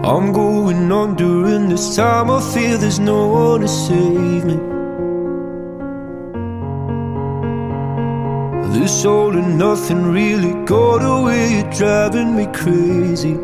I'm going on during this time. I feel there's no one to save me. This all and nothing really got away. You're driving me crazy.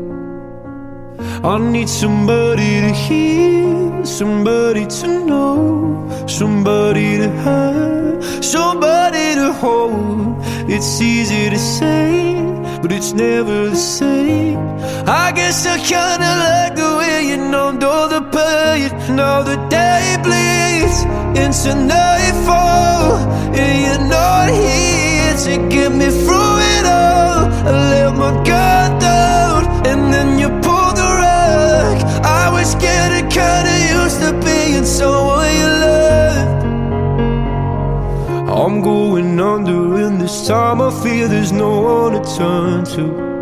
I need somebody to hear, somebody to know, somebody to have, somebody to hold. It's easy to say, but it's never the same. I guess I kinda like the way you numbed all the pain. Now the day bleeds into nightfall, and you're not here to get me through it all. I let my guard down, and then you pulled the rug. I was getting kinda used to being someone you loved. I'm going under, and this time I feel there's no one to turn to.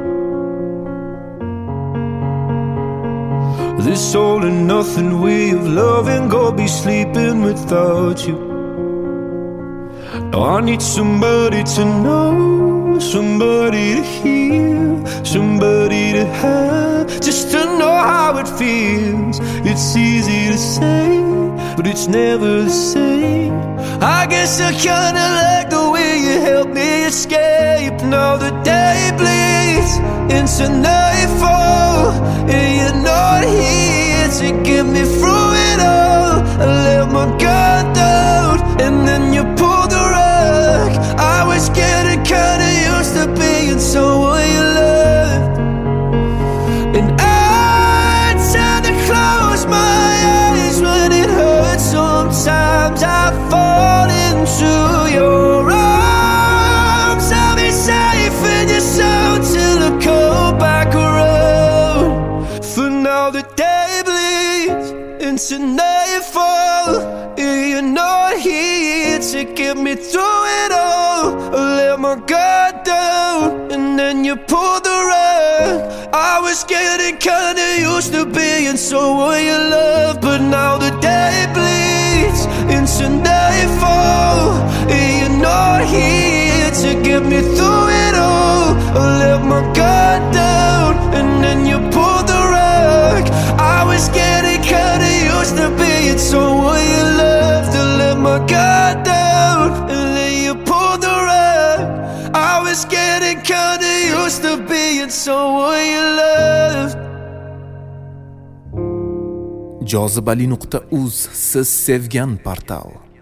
This all and nothing way of loving, gonna be sleeping without you. Now I need somebody to know, somebody to hear, somebody to have, just to know how it feels. It's easy to say, but it's never the same. I guess I kinda like the way you help me escape. Now the day bleeds into nightfall, and you're not here to get me through it all. I let my guard down, and then you pulled the rug. I was getting kinda used to being someone you loved, and I tend to close my eyes when it hurts. Sometimes I fall into your arms. I'll be safe in your soul till I come back around. For now the day bleeds into nightfall, and you're not here to get me through it all. I let my guard down, and then you pulled the rug. I was getting kinda used to being someone you love, but now the day bleeds into nightfall, and you're not here to get me through it all. I let my guard down, and then you pulled the rug. I was getting kinda used to being someone you loved. I let my guard down, and then you pulled the rug. I was getting kinda used to being someone you loved. Jozibali.uz, siz sevgan portal.